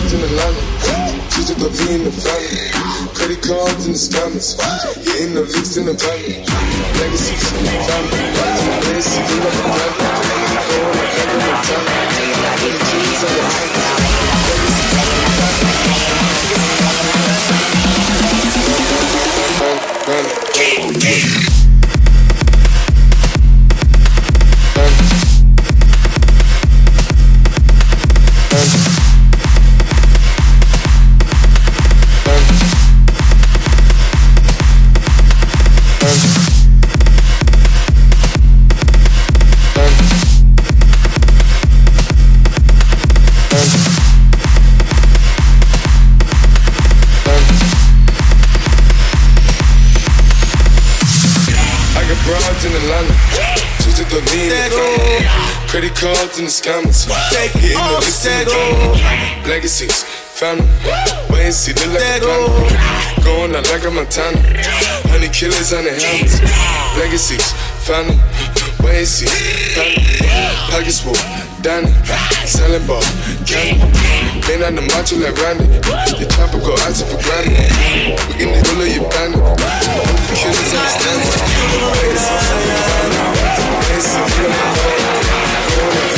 broads in Atlanta. Just to be in the family. Credit cards and the scammers. Hitting the licks in the family. Legacies, family. Legacy, you love the family. Going like every time. When the kids are the in Atlanta, just to throw me in the family. Credit cards and the scammers, hitting the licks in the family. Legacies, family, wait and see, look like a family. Going out like a Montana, 100 killers on the helmets. Legacies, family, wait and see, family. Pockets full, dining, selling ball, candy. Been on the macho like Randy, the chopper go out for granted. We can pull your bandit, killers understand it.